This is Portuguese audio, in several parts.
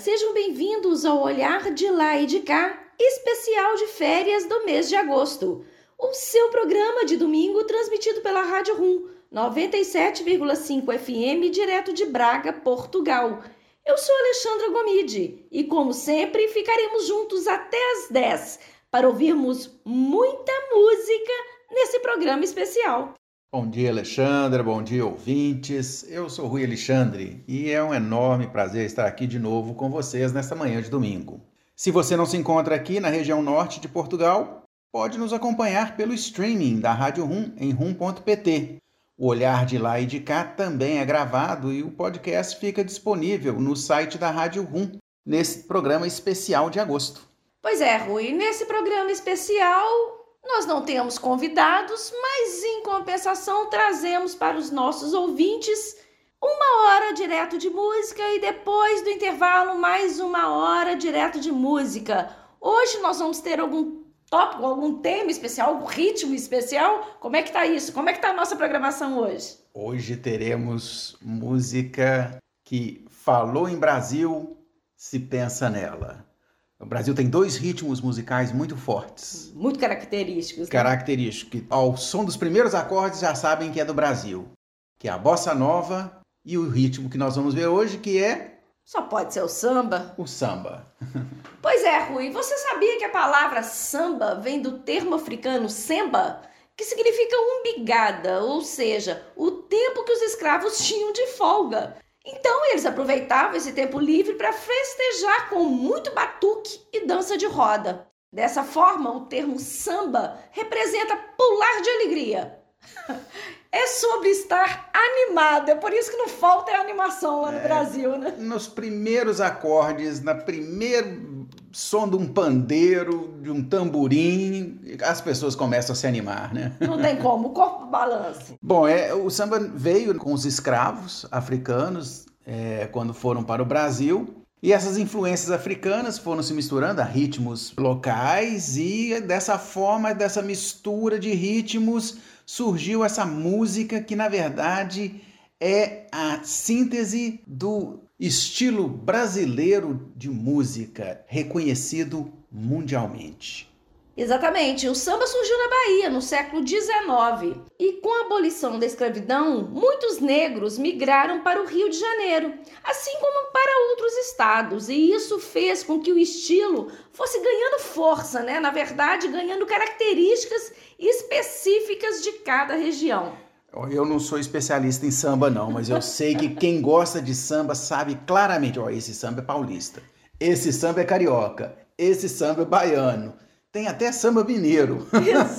sejam bem-vindos ao Olhar de Lá e de Cá, especial de férias do mês de agosto. O seu programa de domingo transmitido pela Rádio Rum, 97,5 FM, direto de Braga, Portugal. Eu sou Alexandra Gomide e, como sempre, ficaremos juntos até às 10 para ouvirmos muita música nesse programa especial. Bom dia, Alexandra. Bom dia, ouvintes. Eu sou Rui Alexandre e é um enorme prazer estar aqui de novo com vocês nesta manhã de domingo. Se você não se encontra aqui na região norte de Portugal, pode nos acompanhar pelo streaming da Rádio Rum em rum.pt. O Olhar de Lá e de Cá também é gravado e o podcast fica disponível no site da Rádio Rum, nesse programa especial de agosto. Pois é, Rui, nesse programa especial nós não temos convidados, mas em compensação trazemos para os nossos ouvintes 1 hora direto de música e depois do intervalo mais 1 hora direto de música. Hoje nós vamos ter algum tópico, algum tema especial, algum ritmo especial? Como é que tá isso? Como é que tá a nossa programação hoje? Hoje teremos música que falou em Brasil, se pensa nela. O Brasil tem 2 ritmos musicais muito fortes. Muito característicos. Né? Característicos, que ao som dos primeiros acordes já sabem que é do Brasil. Que é a bossa nova e o ritmo que nós vamos ver hoje, que é... Só pode ser o samba. O samba. Pois é, Rui, você sabia que a palavra samba vem do termo africano semba, que significa umbigada, ou seja, o tempo que os escravos tinham de folga. Então eles aproveitavam esse tempo livre para festejar com muito batuque e dança de roda. Dessa forma, o termo samba representa pular de alegria. É sobre estar animado, é por isso que não falta a animação lá no Brasil, né? Nos primeiros acordes, na primeiro som de um pandeiro, de um tamborim, as pessoas começam a se animar, né? Não tem como, o corpo balança. Bom, o samba veio com os escravos africanos quando foram para o Brasil. E essas influências africanas foram se misturando a ritmos locais e dessa forma, dessa mistura de ritmos, surgiu essa música que, na verdade, é a síntese do estilo brasileiro de música, reconhecido mundialmente. Exatamente, o samba surgiu na Bahia no século XIX e com a abolição da escravidão, muitos negros migraram para o Rio de Janeiro, assim como para outros estados, e isso fez com que o estilo fosse ganhando força, né? Na verdade, ganhando características específicas de cada região. Eu não sou especialista em samba não, mas eu sei que quem gosta de samba sabe claramente, esse samba é paulista, esse samba é carioca, esse samba é baiano. Tem até samba mineiro.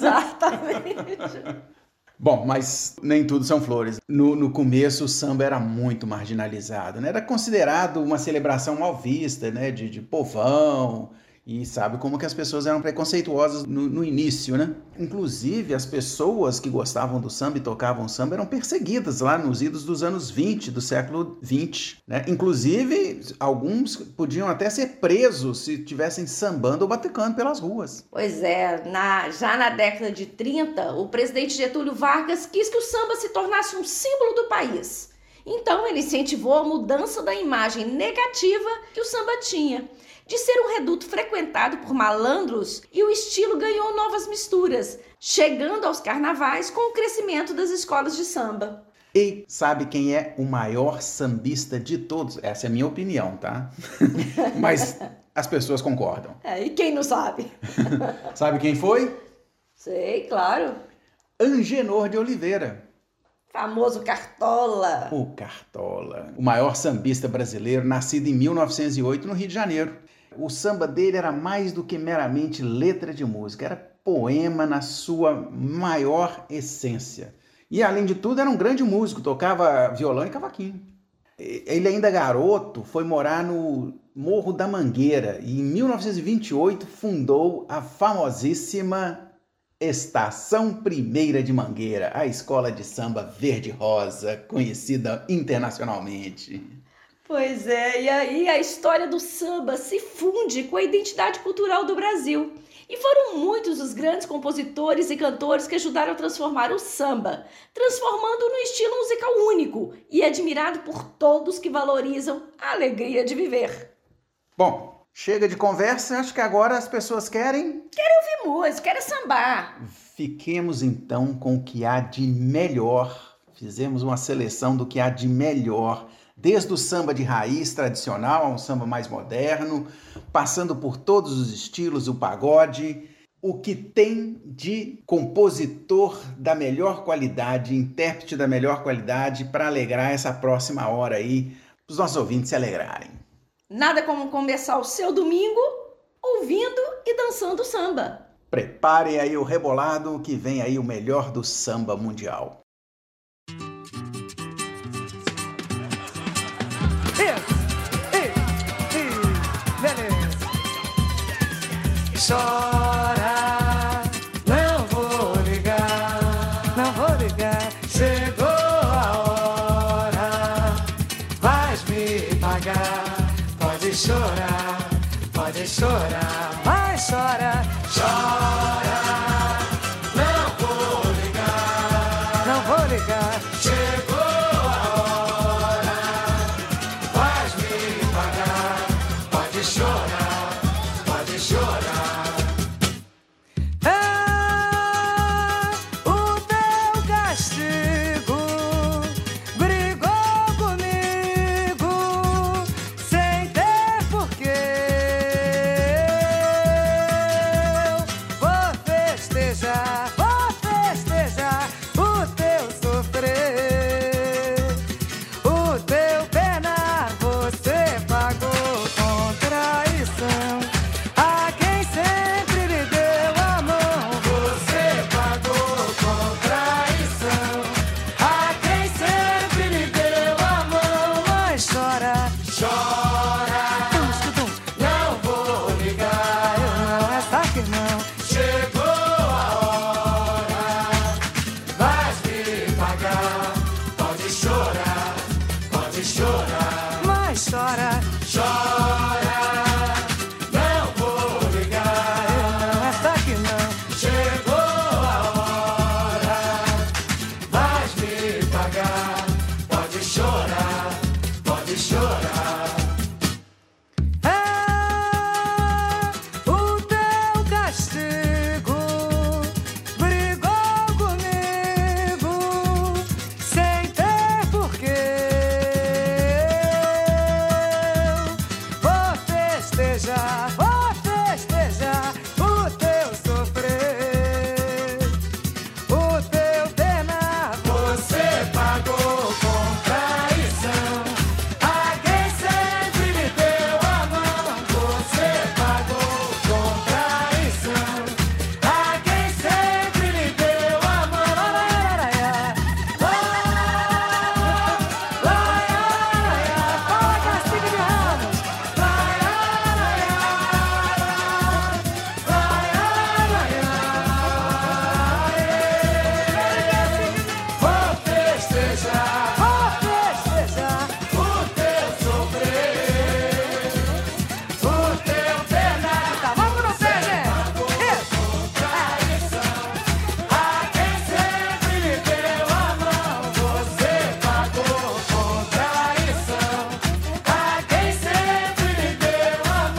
Exatamente. Bom, mas nem tudo são flores. No começo o samba era muito marginalizado, né? Era considerado uma celebração mal vista, né? De povão. E sabe como que as pessoas eram preconceituosas no início, né? Inclusive, as pessoas que gostavam do samba e tocavam samba eram perseguidas lá nos idos dos anos 20, do século 20, né? Inclusive, alguns podiam até ser presos se estivessem sambando ou batucando pelas ruas. Pois é, já na década de 30, o presidente Getúlio Vargas quis que o samba se tornasse um símbolo do país. Então, ele incentivou a mudança da imagem negativa que o samba tinha, de ser um reduto frequentado por malandros, e o estilo ganhou novas misturas, chegando aos carnavais com o crescimento das escolas de samba. E sabe quem é o maior sambista de todos? Essa é a minha opinião, tá? Mas as pessoas concordam. E quem não sabe? Sabe quem foi? Sei, claro. Angenor de Oliveira. Famoso Cartola. O Cartola. O maior sambista brasileiro, nascido em 1908 no Rio de Janeiro. O samba dele era mais do que meramente letra de música, era poema na sua maior essência. E, além de tudo, era um grande músico, tocava violão e cavaquinho. Ele, ainda garoto, foi morar no Morro da Mangueira e, em 1928, fundou a famosíssima Estação Primeira de Mangueira, a escola de samba verde-rosa, conhecida internacionalmente. Pois é, e aí a história do samba se funde com a identidade cultural do Brasil. E foram muitos os grandes compositores e cantores que ajudaram a transformar o samba, transformando-o num estilo musical único e admirado por todos que valorizam a alegria de viver. Bom, chega de conversa, acho que agora as pessoas querem Ouvir música, querem sambar. Fiquemos então com o que há de melhor. Fizemos uma seleção do que há de melhor, desde o samba de raiz tradicional a um samba mais moderno, passando por todos os estilos, o pagode, o que tem de compositor da melhor qualidade, intérprete da melhor qualidade para alegrar essa próxima hora aí, para os nossos ouvintes se alegrarem. Nada como começar o seu domingo ouvindo e dançando samba. Prepare aí o rebolado que vem aí o melhor do samba mundial. Chora, não vou ligar, chegou a hora, vais me pagar, pode chorar, mas chora, não vou ligar, chegou a hora, vais me pagar, pode chorar. O teu castigo brigou comigo sem ter porquê. Vou festejar o teu sofrer, o teu penar. Você pagou com traição a quem sempre lhe deu a mão. Você pagou com traição a quem sempre lhe deu a mão. Mas chora, não vou ligar, eu não, essa que não. Chegou a hora, vais me pagar, pode chorar, mas chora, não vou ligar, eu não, essa que não. Chegou a hora, vais me pagar, pode chorar. O teu castigo brigou comigo sem ter porquê. Vou festejar o teu sofrer, o teu penar. Você pagou com traição a quem sempre lhe deu a mão. Você pagou com traição a quem sempre lhe deu a mão. Fala, Cacique de Ramos. Vou festejar o teu sofrer, o teu penar. Tá, vamos no pé, gente. Traição a quem sempre lhe deu a mão. Você pagou com traição a quem sempre lhe deu a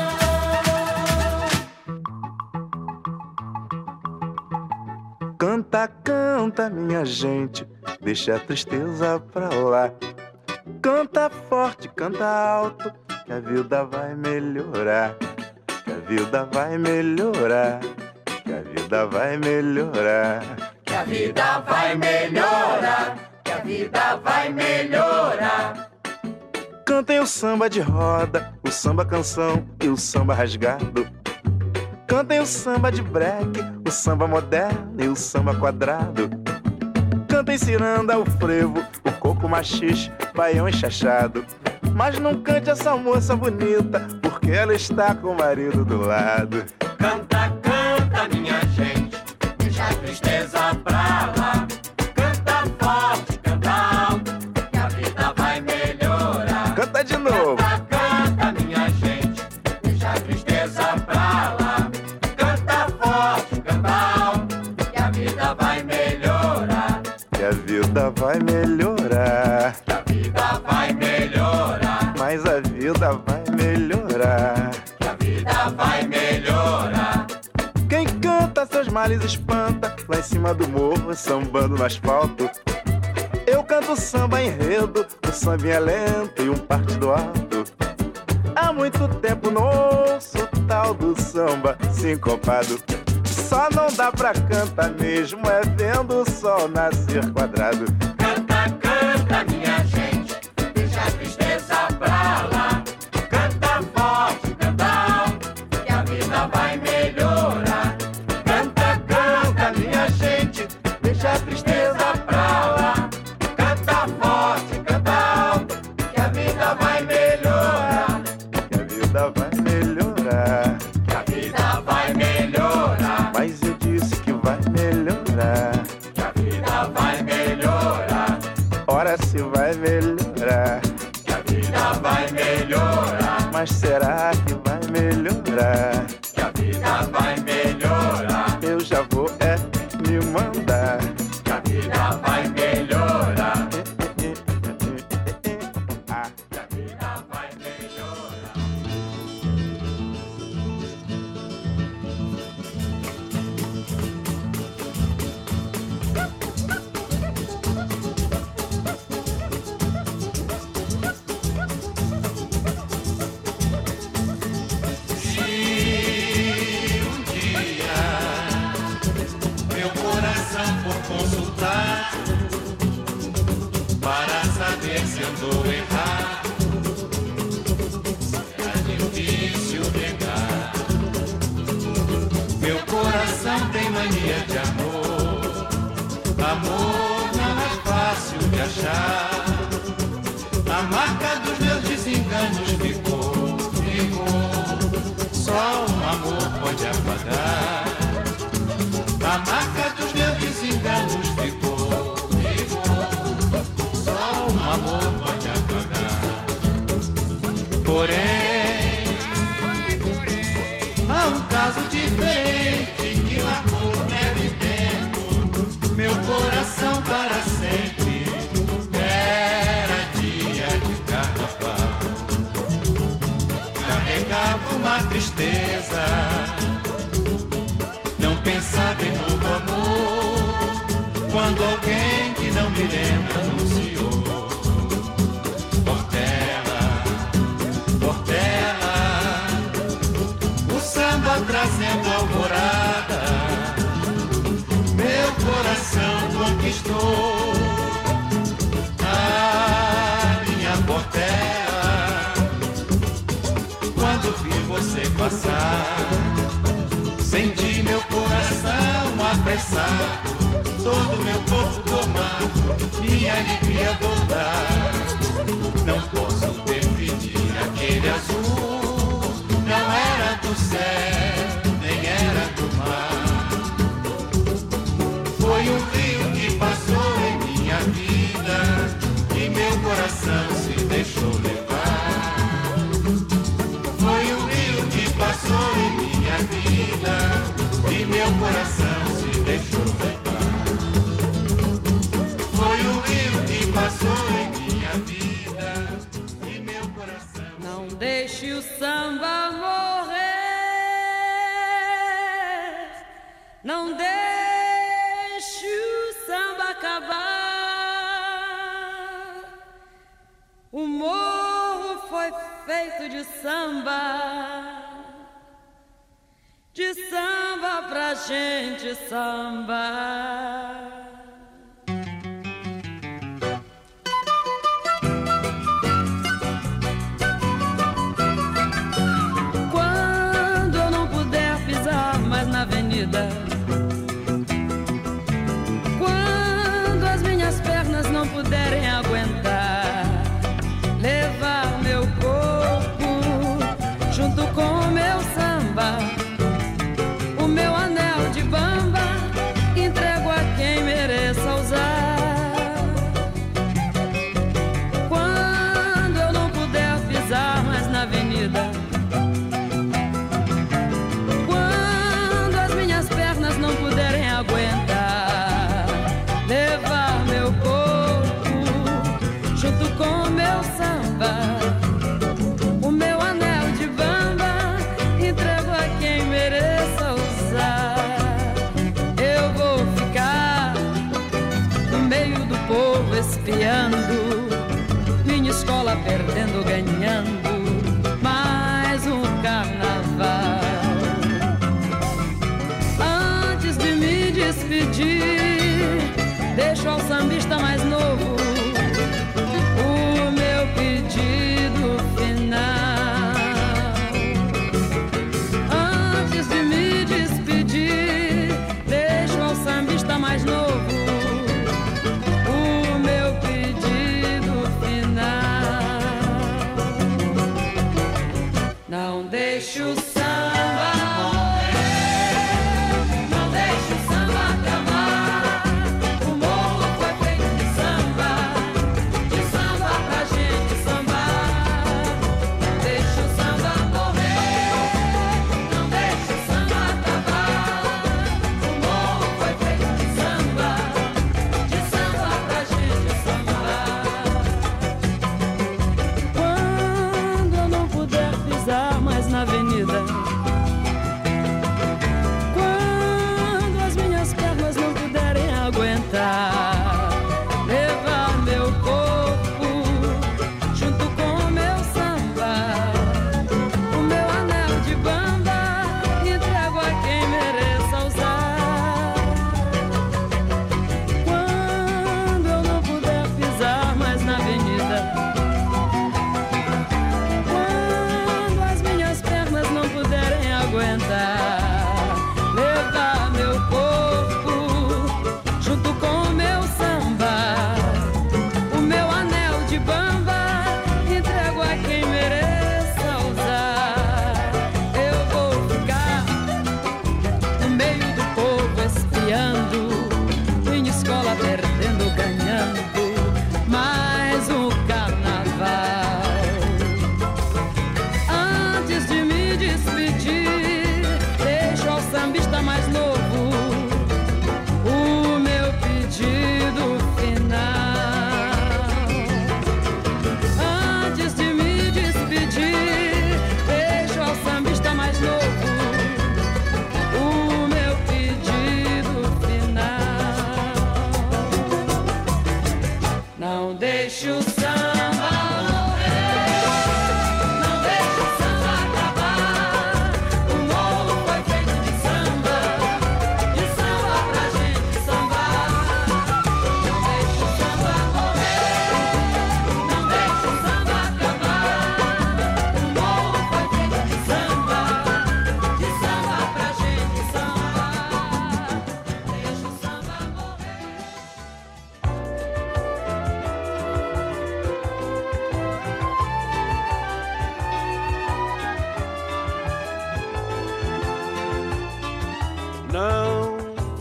mão. Canta, canta, minha gente, deixa a tristeza pra lá. Canta forte, canta alto, que a vida vai melhorar. Que a vida vai melhorar. Que a vida vai melhorar. Que a vida vai melhorar, que a vida vai melhorar. Cantem o samba de roda, o samba canção e o samba rasgado. Cantem o samba de break, o samba moderno e o samba quadrado. Cantem ciranda, o frevo, o coco machixe, baião enxachado. Mas não cante essa moça bonita, porque ela está com o marido do lado. Canta, canta, minha gente, deixa a tristeza pra lá. Canta forte, canta alto, que a vida vai melhorar. Canta de novo. Canta, canta, minha gente, deixa a tristeza pra lá. Canta forte, canta alto, que a vida vai melhorar. Que a vida vai melhorar. Que a vida vai melhorar. Mas a vida vai melhorar. melhorar. Que a vida vai melhorar. Quem canta seus males espanta, lá em cima do morro, sambando no asfalto. Eu canto samba enredo, o samba é lento e um partido alto. Há muito tempo não ouço o tal do samba sincopado. Só não dá pra cantar mesmo, é vendo o sol nascer quadrado. Canta, canta, minha gente, deixa a tristeza pra lá. Canta forte, canta alto, que a vida vai melhorar. Canta, canta, minha gente, deixa a tristeza pra lá. Canta forte, canta alto, que a vida vai melhorar. Que a vida vai melhorar. Que a vida vai melhorar. Mas eu disse que vai melhorar. Que a vida vai melhorar. Ora se vai melhorar. Que a vida vai melhorar. Mas será que vai melhorar? Que a vida vai melhorar. Eu já vou me mandar. Que a vida vai melhorar. Ah. Que a vida vai melhorar. Meu coração for consultar para saber se andou errado. Será difícil negar. Meu coração tem mania de amor. Amor não é fácil de achar. A marca dos meus desenganos ficou. Só um amor pode apagar. A marca dos meus desenganos ficou. Só um amor pode apagar. Porém, há um caso diferente que marcou neve tempo. Meu coração para sempre era dia de carnaval. Carregava uma tristeza, não pensava em novo amor, quando alguém que não me lembra anunciou. Portela, Portela, o samba trazendo alvorada, meu coração conquistou. Ah, minha Portela, quando vi você passar, senti meu coração apressado, todo meu corpo tomado, minha alegria voltar. Não posso definir aquele azul, não era do céu, nem era do mar. Foi um rio que passou em minha vida e meu coração se deixou levar. Foi um rio que passou em minha vida e meu coração se deixou levar. Foi um rio que passou em minha vida e meu coração. Não deixe o samba morrer, não deixe o samba acabar. O morro foi feito de samba pra gente sambar. Quando eu não puder pisar mais na avenida, quando as minhas pernas não puderem aguentar, levar meu corpo junto com meu samba, o meu anel de bamba, entrego a quem mereça usar. Quando eu não puder pisar mais na avenida, quando as minhas pernas não puderem aguentar, levar meu corpo junto com meu samba, o meu anel de Não deixe o samba morrer, não deixe o samba acabar. O morro foi feito de samba pra gente sambar. Não deixe o samba morrer, não deixe o samba acabar. O morro foi feito de samba pra gente sambar. Quando eu não puder pisar mais na avenida, quando as minhas pernas não puderem aguentar, levar meu corpo junto com o meu samba, o meu anel de bamba, entrego a quem mereça usar. Quando eu não puder pisar mais na avenida, quando as minhas pernas não puderem aguentar, levar meu corpo junto com o meu samba, o meu anel de bamba, entrego a quem mereça usar. Eu vou ficar no meio do povo espiando, em escola perdendo, ganhando mais um carnaval. Antes de me despedir, deixo ao sambista mais novo o meu pedido final. Antes de me despedir, deixo ao sambista mais novo o meu pedido final. Não deixe o samba morrer, não deixe o samba acabar. O morro foi feito de samba pra gente sambar. Não deixe o samba morrer, não deixe o samba acabar. O morro foi feito de samba pra gente sambar. Deixe o samba morrer. Não,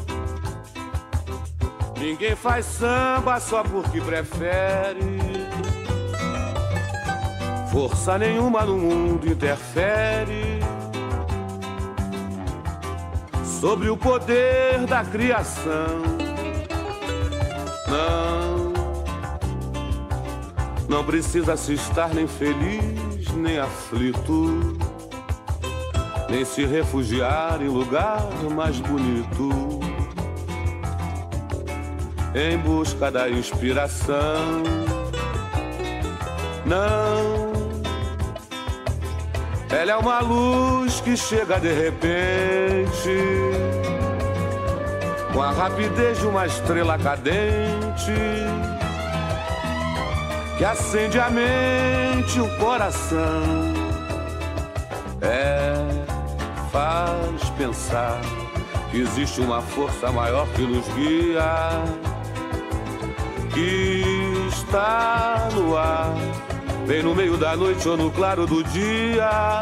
ninguém faz samba só porque prefere. Força nenhuma no mundo interfere sobre o poder da criação. Não precisa se estar nem feliz nem aflito, nem se refugiar em lugar mais bonito, em busca da inspiração. Não, ela é uma luz que chega de repente, com a rapidez de uma estrela cadente, que acende a mente e o coração. Faz pensar que existe uma força maior que nos guia, que está no ar, vem no meio da noite ou no claro do dia,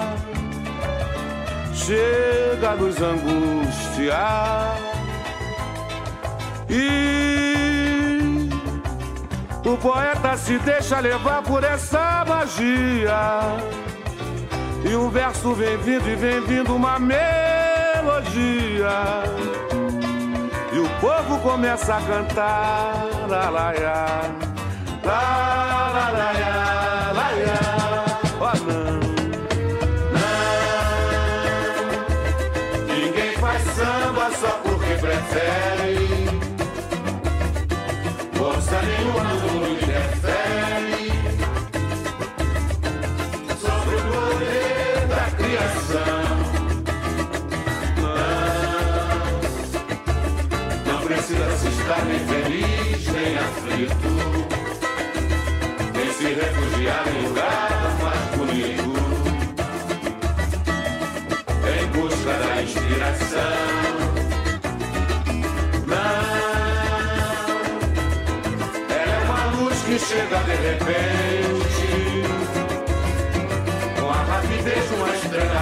chega a nos angustiar. E o poeta se deixa levar por essa magia, e um verso vem vindo e vem vindo uma melodia, e o povo começa a cantar la la ya, la la la ya, la ya. Oh não, não, ninguém faz samba só porque prefere. Força nenhuma no mundo interfere sobre o poder da criação. Não precisa se estar nem feliz nem aflito, nem se refugiar em lugar mais bonito, em busca da inspiração. Que chega de repente, com a rapidez de uma estrela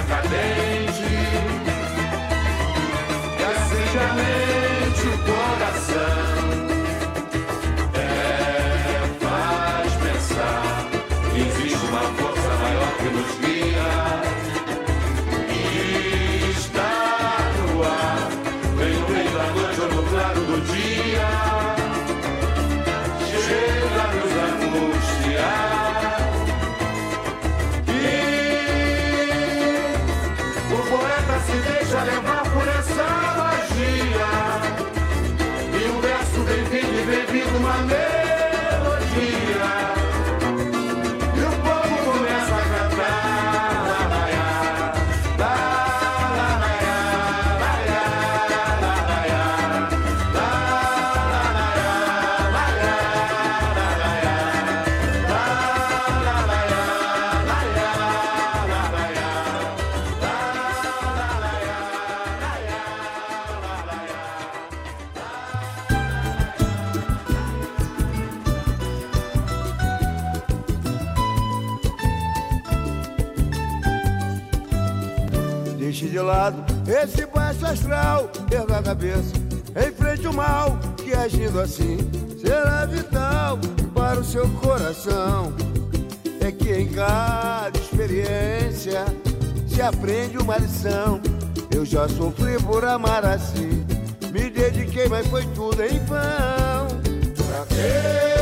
Deixe de lado esse baixo astral, erga a cabeça, enfrente o mal, que agindo assim será vital para o seu coração. É que em cada experiência se aprende uma lição. Eu já sofri por amar assim, me dediquei, mas foi tudo em vão. Pra quê?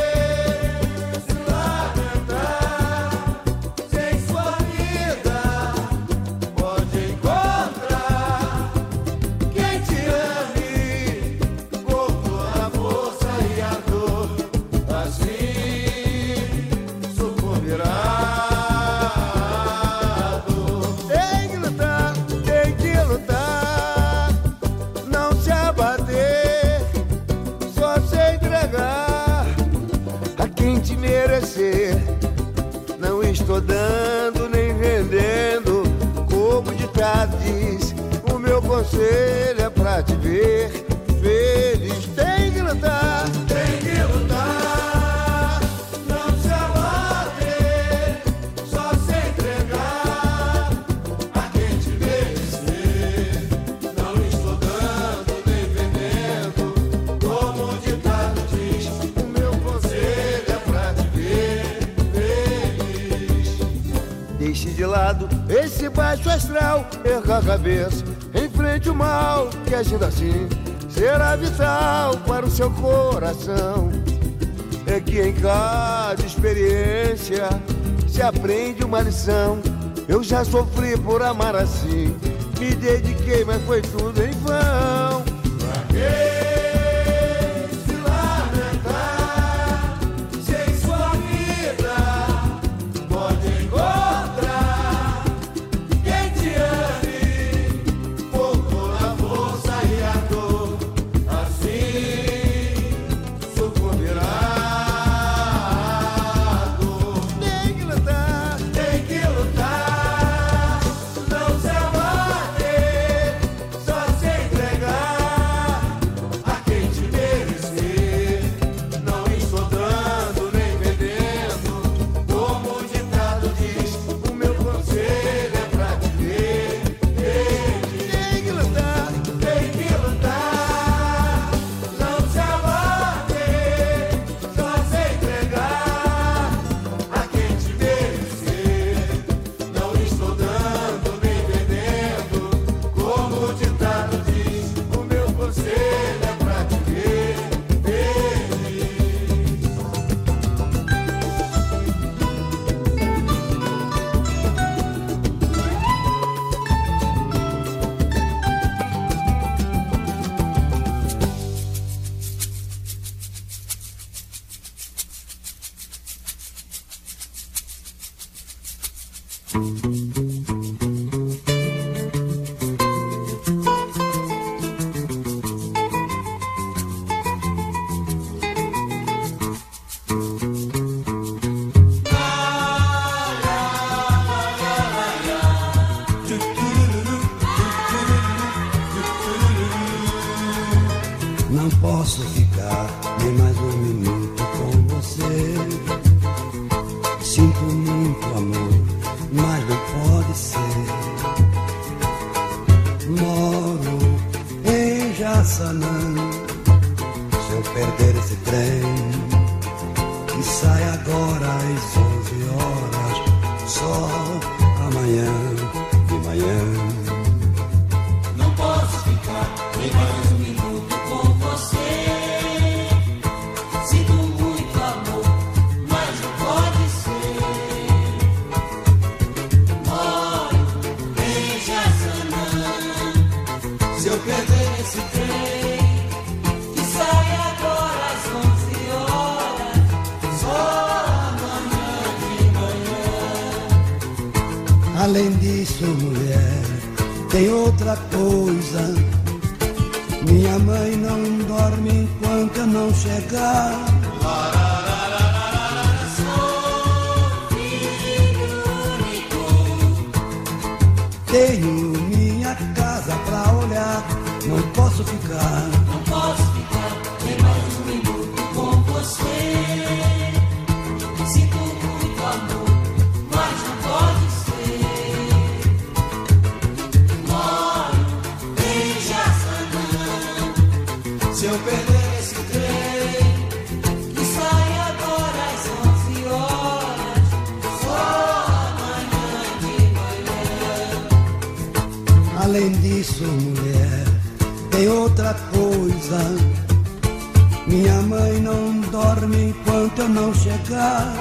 Não estou dando nem vendendo, como o ditado diz. O meu conselho é pra te ver feliz. Tem que lutar, tem que lutar. Não se abater, só se entregar a quem te merecer. Não estou dando nem vendendo, como o ditado diz. O meu conselho é pra te ver feliz. Deixe de lado esse baixo astral, erga a cabeça, enfrente o mal, que agindo assim será vital para o seu coração. É que em cada experiência se aprende uma lição. Eu já sofri por amar assim, me dediquei, mas foi tudo em vão. Pra quê? Não posso ficar nem mais um minuto com você. Sinto muito amor, mas não pode ser. Moro em Jaçanã. Se eu perder esse trem que sai agora às 11 horas, só amanhã de manhã. Não posso ficar nem mais um minuto com você. Sinto muito amor, mas não pode ser. Moro em Jaçanã. Se eu perder esse trem que sai agora às 11 horas, só amanhã de manhã. Além disso, mulher, tem outra coisa. Minha mãe não dorme enquanto eu não chegar. Sou filho único. Tenho minha casa pra olhar. Não posso ficar. Não posso ficar nem mais um minuto com você. Sinto muito amor, mas não pode ser. Moro eu perder esse trem que sai agora às 11 horas, só amanhã de manhã. Além disso, mulher, tem outra coisa. Minha mãe não dorme enquanto eu não chegar.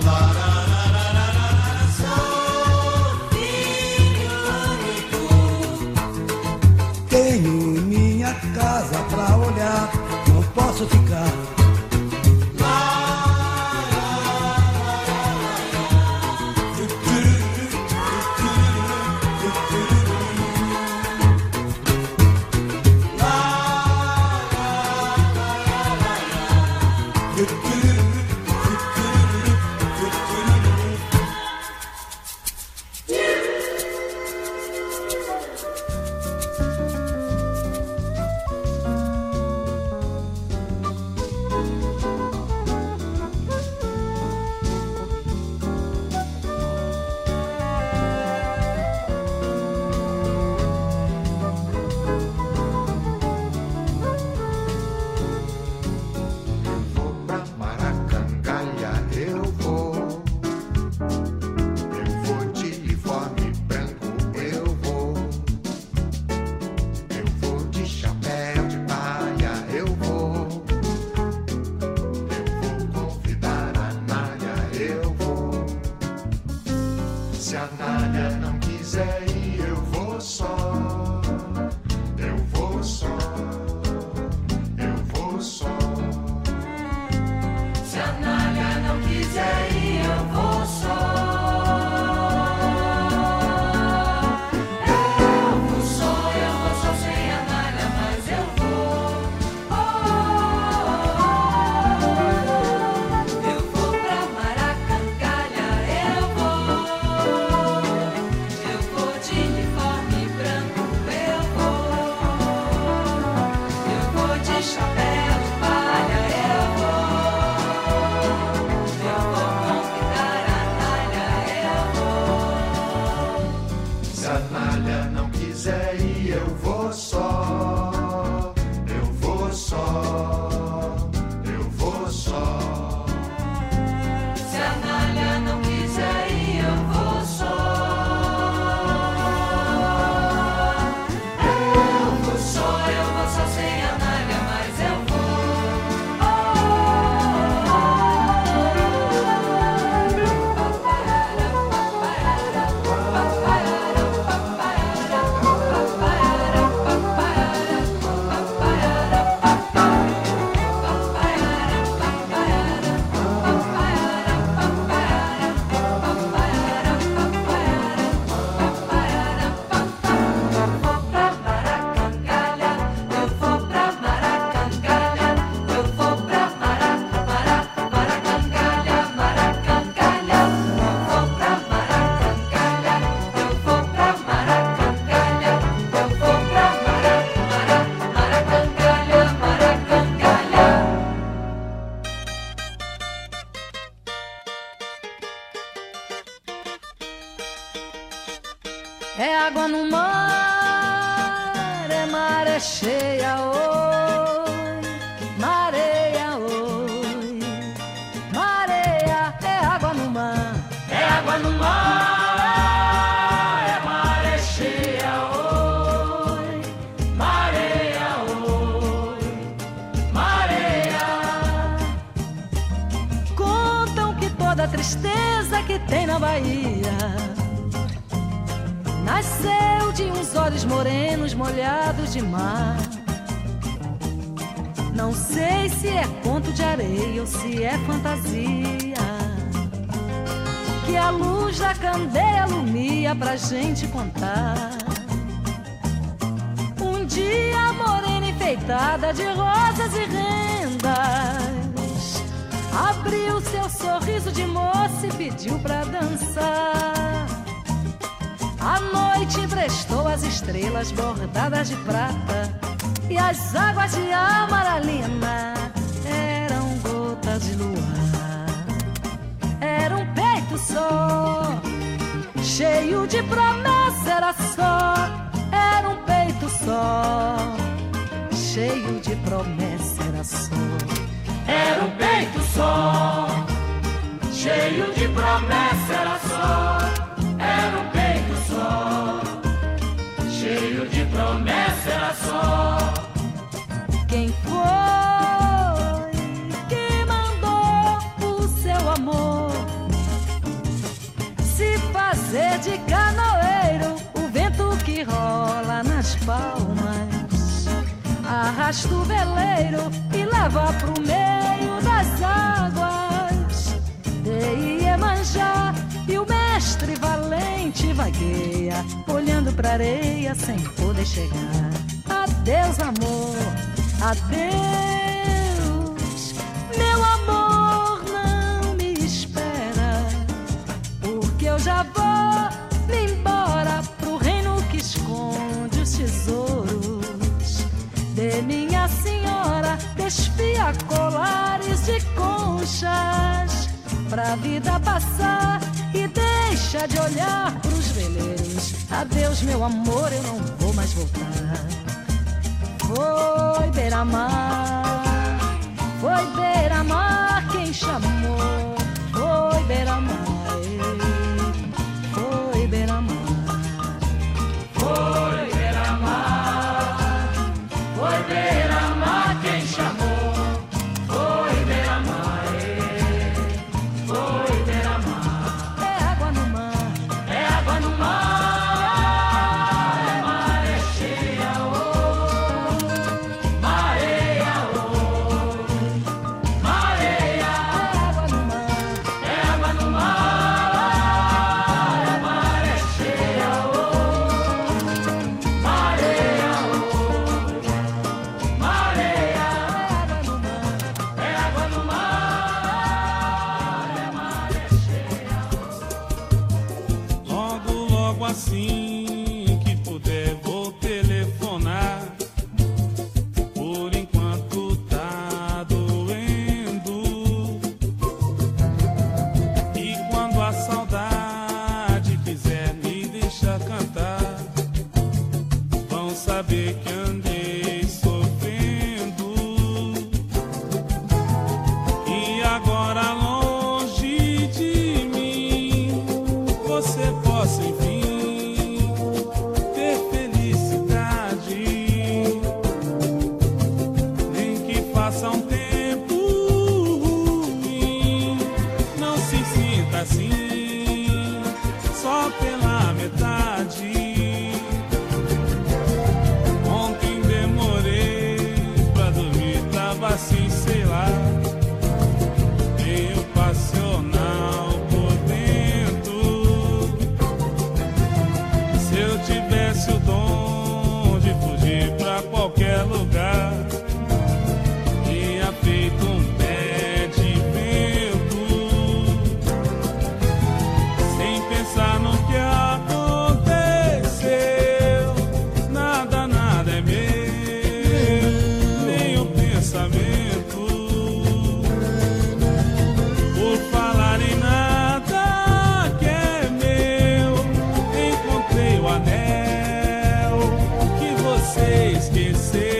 Sou filho único. Tenho minha casa pra olhar, não posso ficar. Se a Nália não quiser ir, eu vou só. Eu vou só. Eu vou só. Se a Nália não quiser ir, eu vou só. Eu vou só sem a Nália, mas eu vou. Eu vou pra Maracangalha, eu vou. Eu vou de uniforme branco, eu vou. Eu vou de chapéu de palha, eu vou. Eu vou convidar a Nália, eu vou. Se a Nália não quiser ir, eu vou só. Eu vou só. Eu vou só. Se a Nália não quiser ir, eu vou só. Eu vou só sem a Nália, mas eu vou. É água no mar, é maré cheia, oi, mareia, oi, mareia, é água no mar, é água no mar, é maré cheia, oi, mareia, oi, mareia. Contam que toda a tristeza que tem na Bahia nasceu de uns olhos morenos molhados de mar. Não sei se é conto de areia ou se é fantasia, que a luz da candeia alumia pra gente contar. Um dia a morena enfeitada de rosas e rendas abriu seu sorriso de moça e pediu pra dançar. A noite emprestou as estrelas bordadas de prata, e as águas de amaralina eram gotas de luar. Era um peito só, cheio de promessa, era só. Era um peito só, cheio de promessa. era só. Era um peito só, cheio de promessa, era só. Era um peito só, cheio de promessa, era só. Quem foi que mandou o seu amor se fazer de canoeiro? O vento que rola nas palmas arrasta o veleiro e leva pro meio das águas de Iemanjá. E o mestre valente vagueia, olhando pra areia sem poder chegar. Adeus, amor, adeus. Meu amor, não me espera, porque eu já vou me embora pro reino que esconde os tesouros de minha senhora. Desfia colares de conchas pra vida passar e deixa de olhar pros veleiros. Adeus, meu amor, eu não vou mais voltar. Foi beira-mar, foi beira-mar quem chamou. Foi beira-mar, foi beira-mar. Foi beira-mar, foi beira-mar quem chamou. Foi beira-mar, foi beira-mar. É água no mar, é água no mar. É maré cheia, oh, mareia, oh, mareia. É água no mar, é água no mar. É maré cheia, oh, mareia, oh, mareia. É água no mar, é água no mar. É maré cheia. Logo, logo assim que puder vou telefonar. Por enquanto tá doendo. E quando a saudade quiser me deixar cantar, vão saber que andei sofrendo. E agora longe de mim, você possa enfim ter felicidade. Nem que faça um tempo ruim, não se sinta assim, só pela metade. Ontem demorei pra dormir, tava assim, sei lá, meio passional por dentro. Se eu tivesse o dom de fugir pra qualquer lugar, tinha feito um pé de vento, sem pensar no que aconteceu. Nada, nada é meu, nem o pensamento. Por falar em nada que é meu, encontrei o anel que você esqueceu.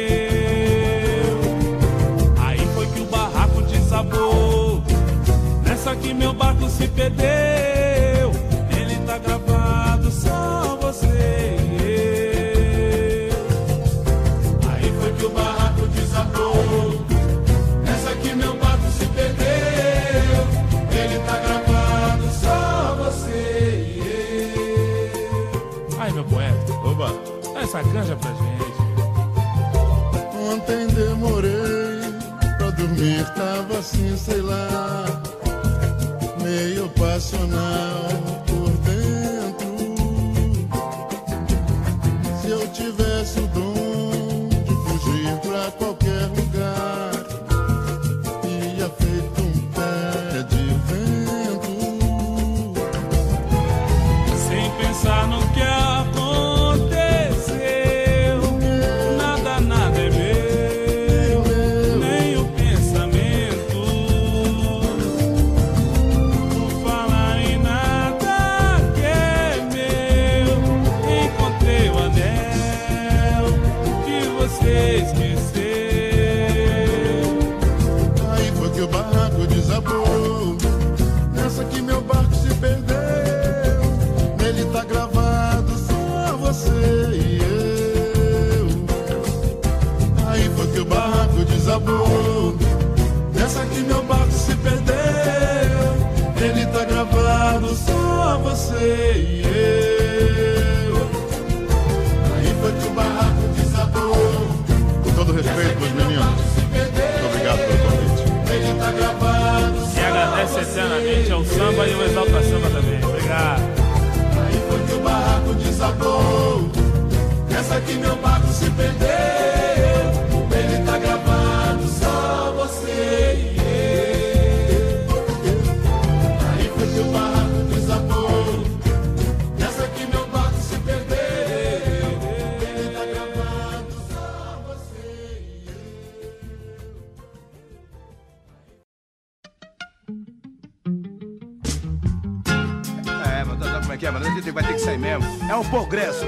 Aí foi que o barraco desabou, nessa que meu barco se perdeu. Ele tá gravado, só você e eu. Aí foi que o barraco desabou, nessa que meu barco se perdeu. Ele tá gravado, só você e eu. Ai, meu poeta, oba, dá essa canja pra gente. Ontem demorei pra dormir, tava assim, sei lá, meio passional por dentro. Se eu tivesse o dom de fugir pra qualquer lugar, ia feito um pé de vento, Sem pensar no que aconteceu. Nada, nada é meu, nem o pensamento. Por falar em nada que é meu, encontrei o anel que você esqueceu. desabou. Nessa que meu barco se perdeu. Ele tá gravado, só você e eu. Aí foi que o barraco desabou. Com todo respeito, meus meninos, muito obrigado pelo convite. Ele tá gravado, E agradece eternamente ao samba e ao Exalta Samba também. Obrigado. aí foi que o barraco desabou. Nessa que meu barco se perdeu. Ele tá gravado, só você e eu. Aí foi que o barraco desabou. Nessa que meu barco se perdeu. Ele tá gravado, só você e É, mas como é que é, mano? A gente vai ter que sair mesmo. É um progresso.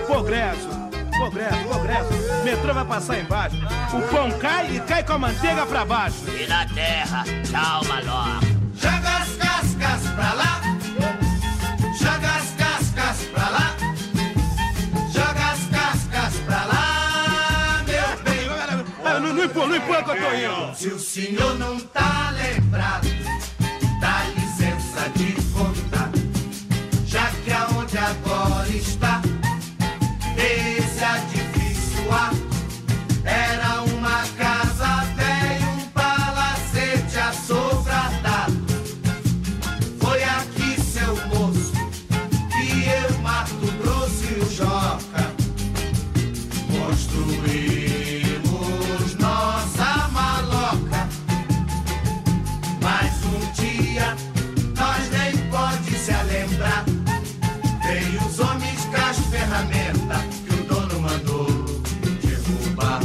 Metrô vai passar embaixo. O pão cai e cai com a manteiga pra baixo. E na terra, tchau, maloca. Joga as cascas pra lá. Joga as cascas pra lá. Joga as cascas pra lá, meu bem. Não empurra que eu tô indo. Se o senhor não tá lembrado, dá licença de contar. Já que aonde agora está, esse edifício A era uma casa velha, um palacete assombrado. Foi aqui, seu moço, que eu, Mato Grosso e o Joca construímos nossa maloca. Mas um dia nós nem pode se lembrar. Veio os homens com as ferramentas que o dono mandou derrubar.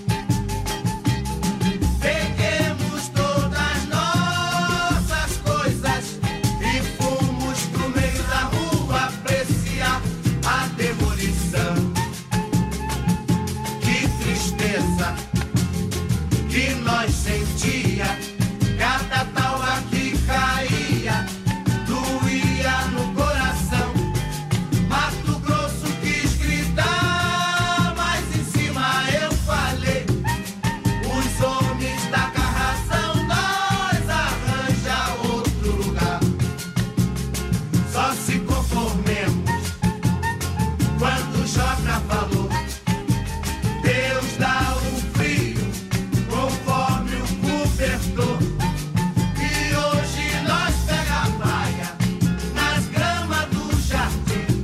Peguemos todas nossas coisas e fomos pro meio da rua apreciar a demolição. Que tristeza que nós sentia, cada talva que caía doía no coração. Mato Grosso quis gritar, mas em cima eu falei. Os homens da carração, nós arranja outro lugar. Só se conformemos quando o Joca falou. Deus dá um frio conforme o cobertor. E hoje nós pega a praia nas gramas do jardim.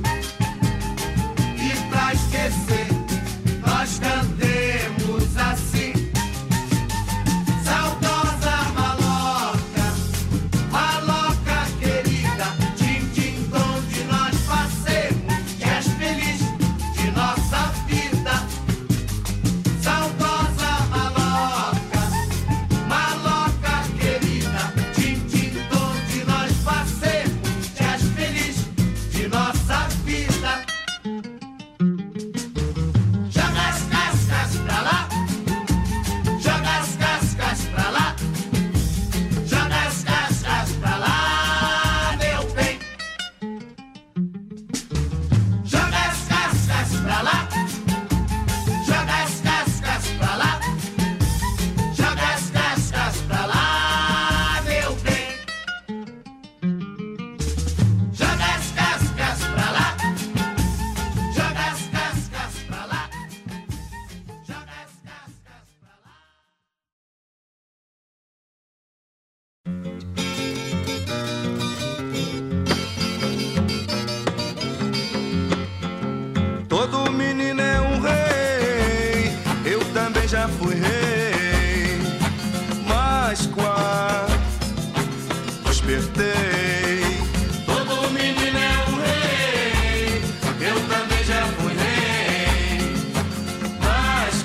E pra esquecer, nós cantemos assim. Saudosa maloca, maloca querida, tim-tim, onde nós passemos, dias felizes de nossa vida. Saudosa maloca, maloca querida, tim-tim, onde nós passemos, dias felizes de nossa vida. Joga as cascas pra lá. Joga as cascas pra lá. Joga as cascas pra lá, meu bem. Joga as cascas pra lá. Joga as cascas pra lá. Joga as cascas pra lá, meu bem. Joga as cascas pra lá. Joga as cascas pra lá. Joga as cascas pra lá. Todo menino é um rei, eu também já fui rei, mas quase despertei. Todo menino é um rei, eu também já fui rei, mas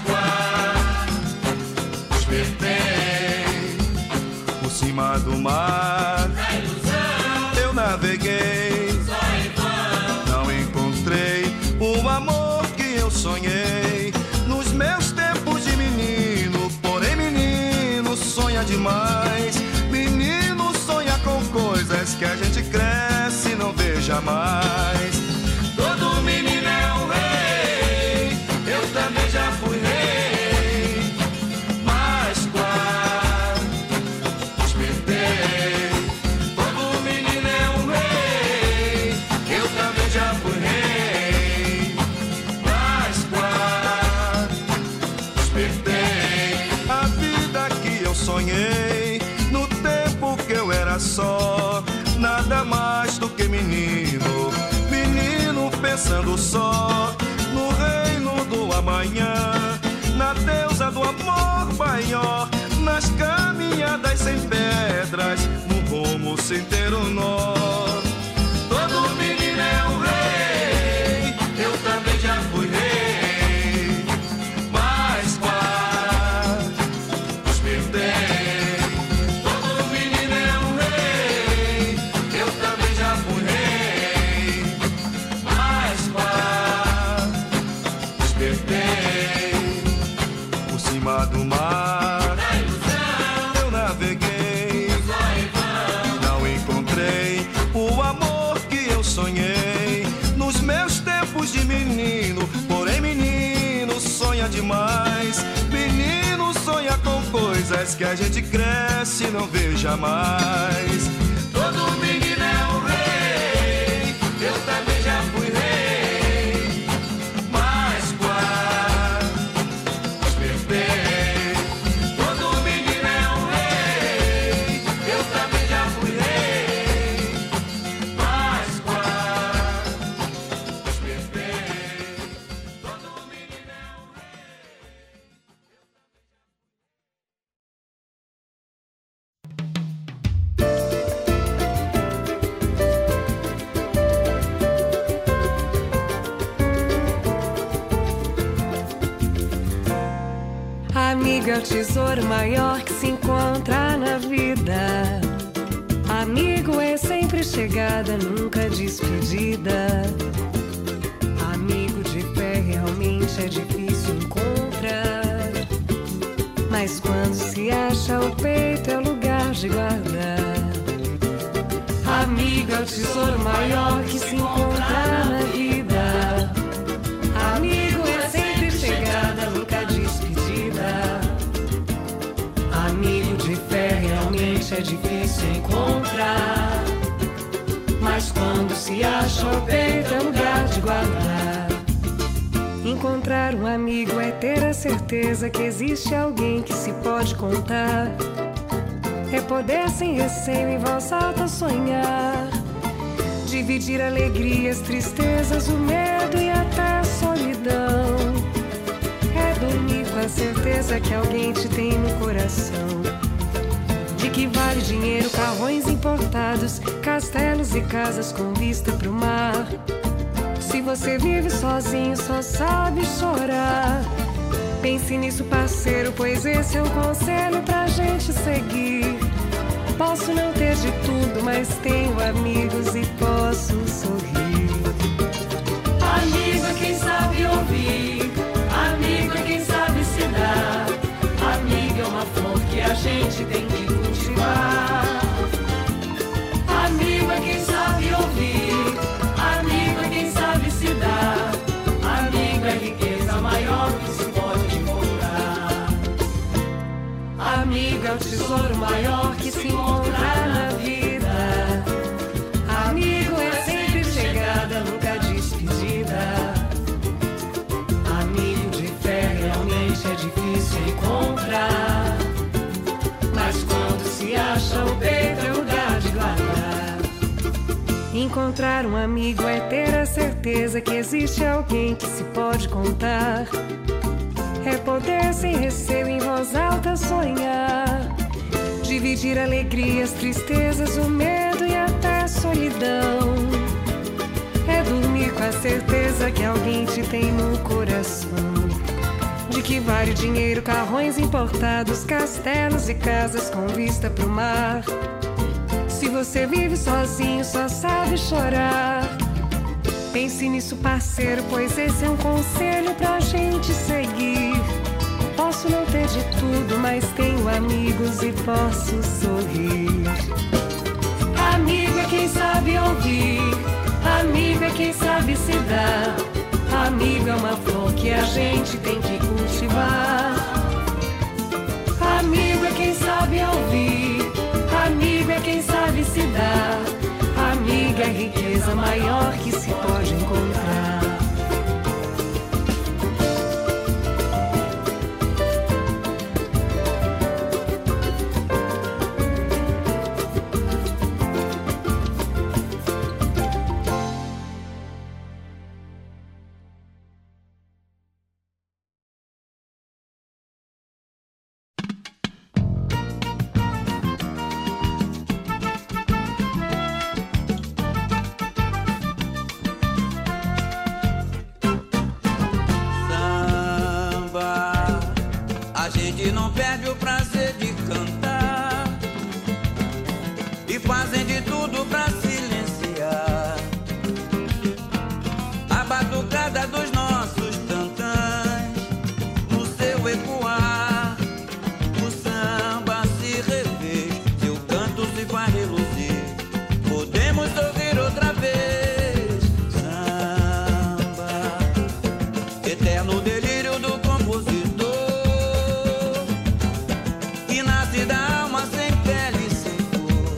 quase despertei. Por cima do mar, eu naveguei, não encontrei o amor que eu sonhei nos meus tempos de menino. Porém, menino sonha demais, menino sonha com coisas que a gente cresce e não vê jamais. Todo menino é um rei, eu também já fui rei, mas quase sonhei no tempo que eu era só, nada mais do que menino, menino pensando só no reino do amanhã, na deusa do amor maior, nas caminhadas sem pedras, no rumo sem ter um nó. Todo menino é um rei, eu também já fui rei, mas quantos perdei? Todo menino é um rei, eu também já fui rei, mas quantos perdei? Por cima do mar eu naveguei, não encontrei o amor que eu sonhei nos meus tempos de menino. Porém menino sonha demais, menino sonha com coisas que a gente cresce e não vê jamais. Todo menino é um rei, eu também já fui rei, mas quantos perdei? Todo menino é um rei, eu também já fui rei, mas quantos perdei? Todo menino é um Amigo é o tesouro maior que se encontra na vida. Amigo é sempre chegada, nunca despedida. Amigo de fé realmente é difícil encontrar, mas quando se acha o peito é lugar de guardar. Amigo é o tesouro maior que se encontra na vida. Amigo é sempre chegada, nunca despedida. Amigo de fé realmente é difícil encontrar, mas quando se acha o peito é lugar de guardar. Encontrar um amigo é ter a certeza que existe alguém que se pode contar. É poder sem receio em voz alta sonhar, dividir alegrias, tristezas, o medo e até a solidão. É dormir com a certeza que alguém te tem no coração, de que vale dinheiro, carrões importados, castelos e casas com vista pro mar. Se você vive sozinho, só sabe chorar. Pense nisso, parceiro, pois esse é um conselho pra gente seguir. Posso não ter de tudo, mas tenho amigos e posso sorrir. Amigo é quem sabe ouvir, amigo é quem sabe se dar. Amigo é uma flor que a gente tem que cultivar. Amigo é quem sabe ouvir, amigo é quem sabe se dar. Amigo é riqueza maior que se pode encontrar. Amigo é o tesouro maior que se encontra na vida. Amigo é sempre chegada, nunca despedida. Amigo de fé realmente é difícil encontrar, mas quando se acha o peito é lugar de guardar. Encontrar um amigo é ter a certeza que existe alguém que se pode contar. É poder sem receio em voz alta sonhar, dividir alegrias, tristezas, o medo e até a solidão. É dormir com a certeza que alguém te tem no coração, de que vale dinheiro, carrões importados, castelos e casas com vista pro mar. Se você vive sozinho, só sabe chorar. Pense nisso, parceiro, pois esse é um conselho pra gente seguir. Posso não ter de tudo, mas tenho amigos e posso sorrir. Amigo é quem sabe ouvir, amigo é quem sabe se dar. Amigo é uma flor que a gente tem que cultivar. Amigo é quem sabe ouvir, amigo é quem sabe se dar. Amigo é riqueza maior que se pode encontrar. gente não perde o prazer de cantar. E fazem de tudo pra silenciar a batucada dos nossos tantãs. No seu ecoar, o samba se refez, seu canto se faz reluzir. Podemos ouvir outra vez samba, eterno delírio do compositor, que nasce da alma sem pele e sem cor,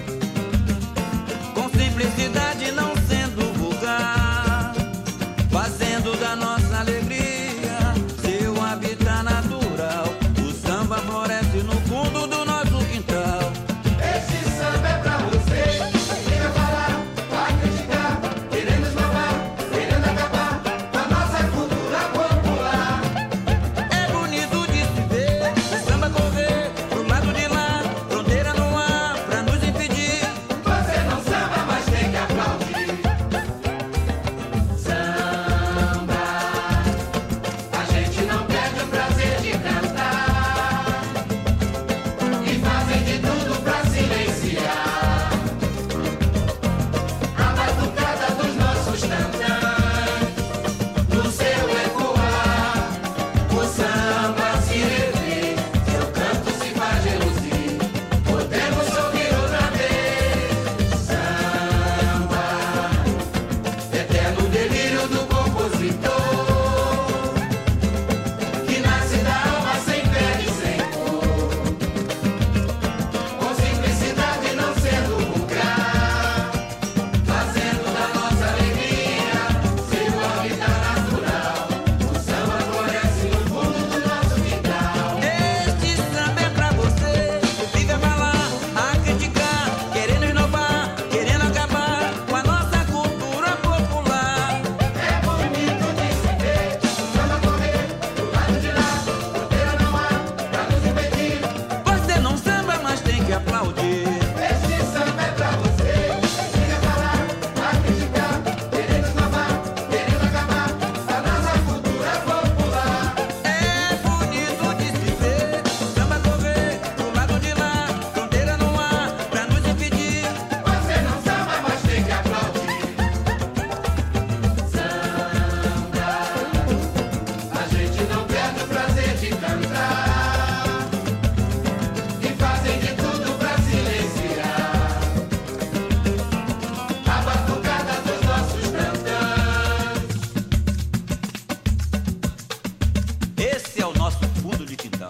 com simplicidade não sendo vulgar, fazendo da nossa alegria seu habitat natural. O samba floresce no fundo do nosso quintal. Esse samba é pra você, quem falar, vai criticar, querendo esnobar, querendo acabar com a nossa cultura popular. É bonito de se ver o samba correr pro lado de lá, fronteira no ar pra nos impedir. Você não samba, mas tem que aplaudir. Samba, a gente não perde o prazer de cantar. E fazem de tudo pra silenciar a batucada dos nossos tantãs. No seu ecoar, o samba se refez, seu canto se faz reluzir. Podemos ouvir outra vez samba, eterno delírio do compositor, que nasce da alma sem pele e sem cor, com simplicidade não sendo vulgar, fazendo da nossa alegria seu habitat natural. O samba floresce no fundo do nosso quintal. Este samba é pra você, vive a falar, a criticar, querendo inovar, querendo acabar com a nossa cultura popular. É bonito de se ver o samba correr do lado de lá, fronteira não há pra nos impedir. Você não samba, mas tem que aplaudir. Esse samba é pra você, quem falar, vai criticar, querendo esnobar, querendo acabar com a nossa cultura popular. É bonito de se ver o samba correr pro lado de lá, fronteira no ar pra nos impedir. Você não samba, mas tem que aplaudir. Samba, a gente não perde o prazer de cantar. E fazem de tudo pra silenciar a batucada dos nossos tantãs. Esse é o nosso fundo de quintal.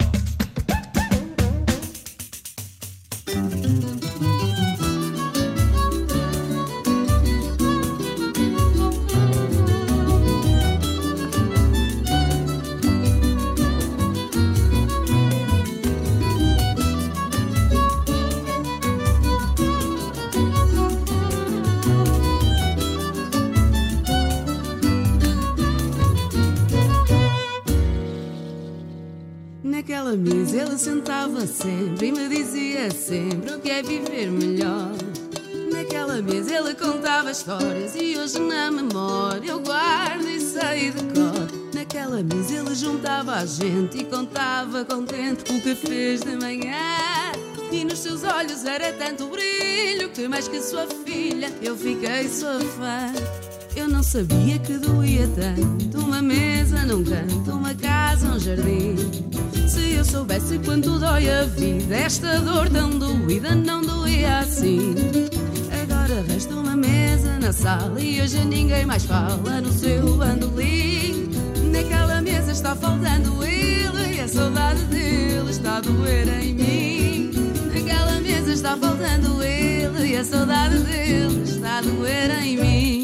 Naquela mesa ele sentava sempre e me dizia sempre o que é viver melhor. Naquela mesa ele contava histórias e hoje na memória eu guardo e sei de cor. Naquela mesa ele juntava a gente e contava contente o que fez de manhã. E nos seus olhos era tanto brilho que mais que sua filha eu fiquei sua fã. Eu não sabia que doía tanto uma mesa num canto, uma casa, um jardim. Se eu soubesse quanto dói a vida, esta dor tão doída não doía assim. Agora resta uma mesa na sala e hoje ninguém mais fala no seu bandolim. Naquela mesa está faltando ele e a saudade dele está a doer em mim. Naquela mesa está faltando ele e a saudade dele está a doer em mim.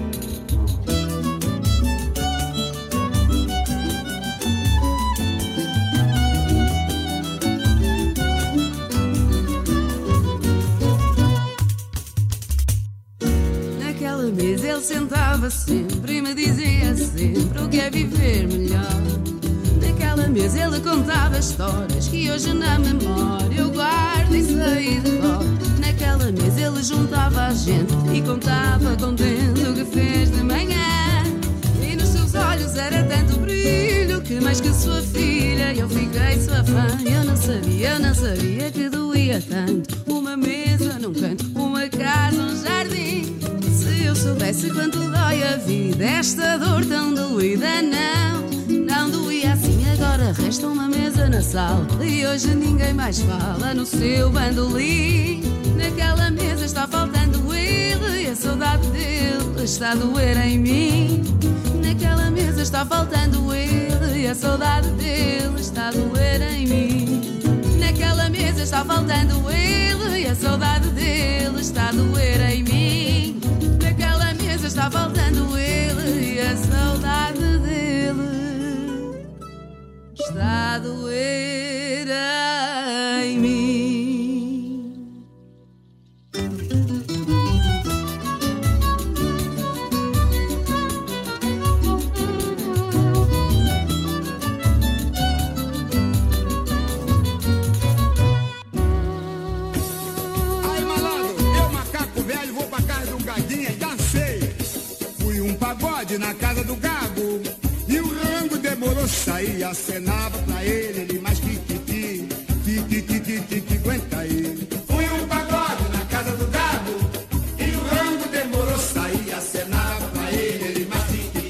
Naquela mesa ele sentava sempre e me dizia sempre o que é viver melhor. Naquela mesa ele contava histórias que hoje na memória eu guardo e sei de cor. Naquela mesa ele juntava a gente e contava contente o que fez de manhã. E nos seus olhos era tanto brilho que mais que sua filha, eu fiquei sua fã. Eu não sabia que doía tanto. Uma mesa num canto, uma casa, um jardim. Se eu soubesse quanto dói a vida, esta dor tão doída não doía assim. Agora resta uma mesa na sala e hoje ninguém mais fala no seu bandolim. Naquela mesa está faltando ele e a saudade dele está a doer em mim. Naquela mesa está faltando ele e a saudade dele está a doer em mim. Naquela mesa está faltando ele e a saudade dele está a doer em mim. Naquela mesa está faltando ele e a saudade dele está a doer em mim. Aí, malandro, eu, macaco velho, vou pra casa do Gaguinha e dancei. Fui um pagode na casa do Gago e o rango demorou sair. Acenava pra ele mais que aguenta ele. Fui um pagode na casa do Gago e o rango demorou sair. Acenava pra ele mais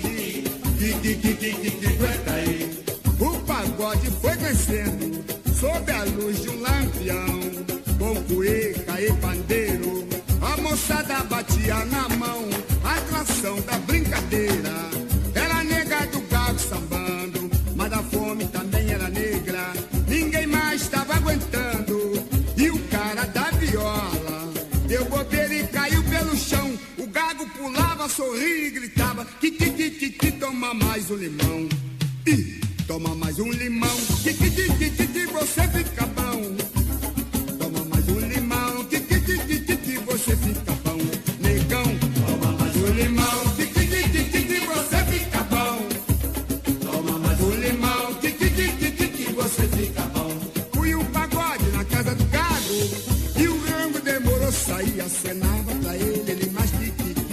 que aguenta ele. O pagode foi crescendo sob a luz de um lampião, com cueca e pandeiro. A moçada batia na mão, a atração da brincadeira. Era a nega do Gago sambando, mas da fome também era negra. Ninguém mais estava aguentando. E o cara da viola deu bobeira e caiu pelo chão. O Gago pulava, sorria e gritava: que toma mais um limão. Ih, toma mais um limão. Que você fica bom. Toma mais um limão. Que você fica bom. Negão, toma mais um limão. Que você fica bom. Toma mais um limão. Que você fica bom. Fui um pagode na casa do Gago e o rango demorou sair. Acenava pra ele mais que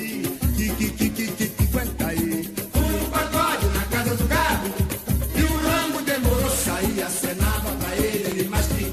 aguenta aí. Fui um pagode na casa do Gago e o rango demorou sair. Acenava pra ele mais que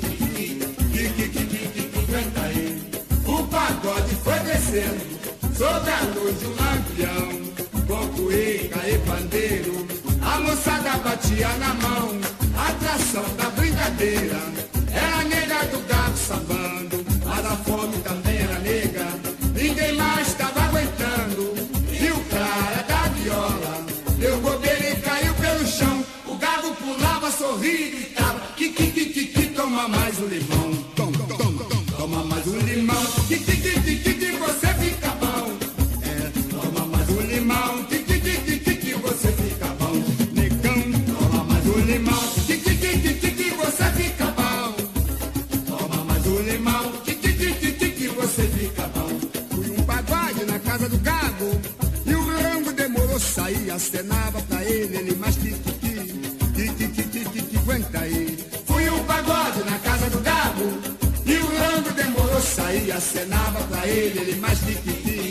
aguenta aí. O pagode foi descendo sob a luz de um lampião, com cueca e pandeiro. A moçada batia na mão, a atração da brincadeira. Era a nega do Gago sambando, mas a fome também era negra. Ninguém mais estava aguentando. E o cara da viola deu bobeira e caiu pelo chão. O Gago pulava, sorria e gritava: que toma mais um limão. Toma mais um limão. Que você fica bom. É, toma mais um limão. Que você fica bom. Negão, toma mais um limão. Que você fica bom. Toma mais um limão. Que você fica bom. Fui um pagode na casa do Gago e o rango demorou sair. Acenava pra ele mais que aguenta aí. Fui um pagode na casa do Gago e o rango demorou sair. Acenava pra ele mais que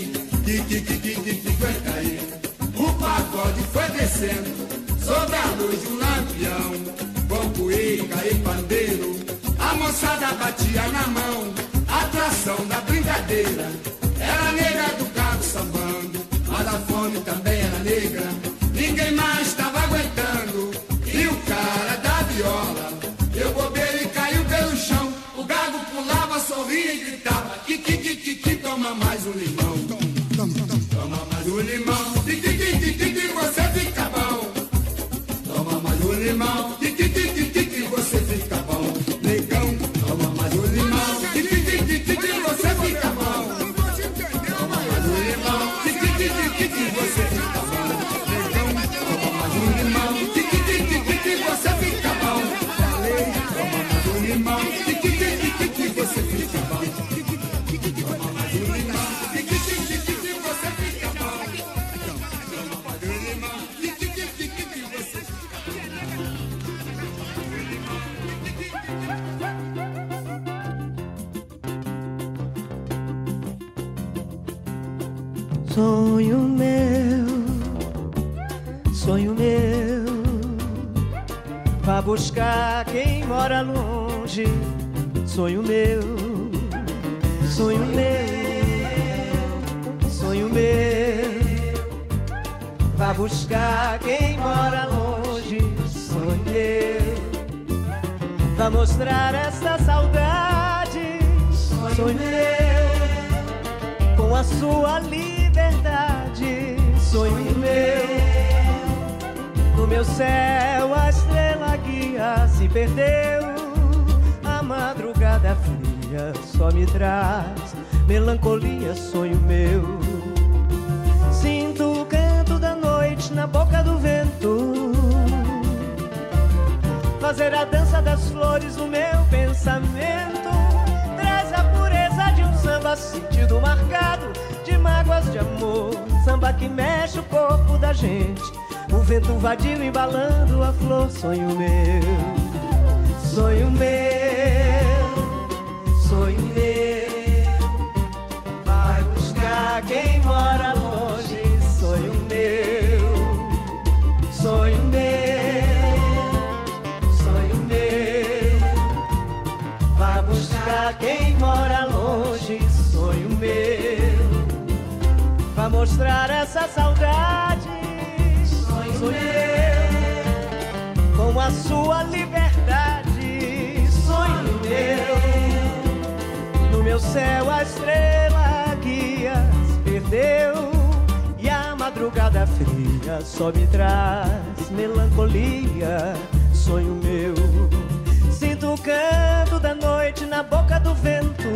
aguenta aí. O pagode foi descendo sob a luz de um lampião, com cueca e pandeiro. A moçada batia na mão, a atração da brincadeira. Era a nega do Gago sambando, mas a fome também era negra. Ninguém mais estava aguentando. E o cara da viola deu bobeira e caiu pelo chão. O Gago pulava, sorria e gritava: que toma mais um limão. Toma mais um limão. Que você fica bom. Toma mais um limão. Que você fica bom. Negão, toma mais um limão. Que você fica bom. Toma mais um limão. Que você fica bom. Negão, toma mais um limão. Que você fica bom. Falei, toma mais um limão. Que você fica bom. Toma mais um limão. Que você fica bom. Toma mais um limão. Que você Sonho meu, vá buscar quem mora longe. Sonho meu, sonho meu, sonho meu. Vá buscar quem mora longe. Sonho meu, vá mostrar essa saudade. Sonho meu, com a sua liberdade. Sonho meu, no meu céu a estrela guia se perdeu. A madrugada fria só me traz melancolia. Sonho meu, sinto o canto da noite na boca do vento, fazer a dança das flores no meu pensamento. Traz a pureza de um samba, sentido marcado de mágoas de amor. Samba que mexe o corpo da gente, o vento vadio embalando a flor. Sonho meu, sonho meu, sonho meu. Vai buscar quem mora longe. Sonho meu, sonho meu, sonho meu. Vai buscar quem mora longe. Sonho meu, vai mostrar essa saudade. Sonho meu, com a sua liberdade. Sonho meu, no meu céu a estrela guia se perdeu. E a madrugada fria só me traz melancolia. Sonho meu, sinto o canto da noite na boca do vento,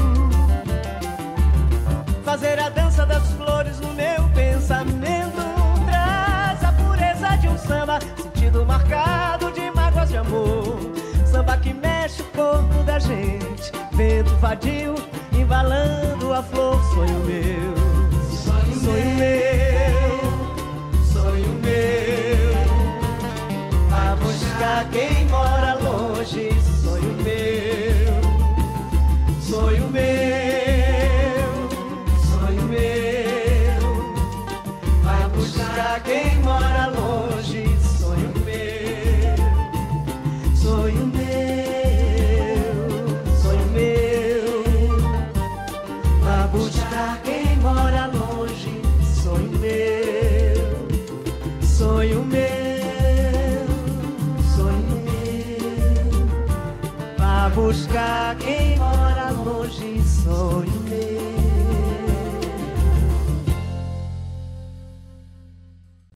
fazer a dança das flores no meu pensamento. Traz a pureza de um samba, sentido marcado de mágoas de amor. Samba que mexe o corpo da gente, vento vadio embalando a flor. Sonho meu, sonho meu, sonho meu. Vá buscar quem mora longe. Sonho meu, sonho meu, sonho meu. Vai buscar quem mora longe. Sonho meu, sonho meu, sonho meu. Vai buscar quem mora longe. Sonho meu, sonho meu, sonho meu. Vai buscar quem mora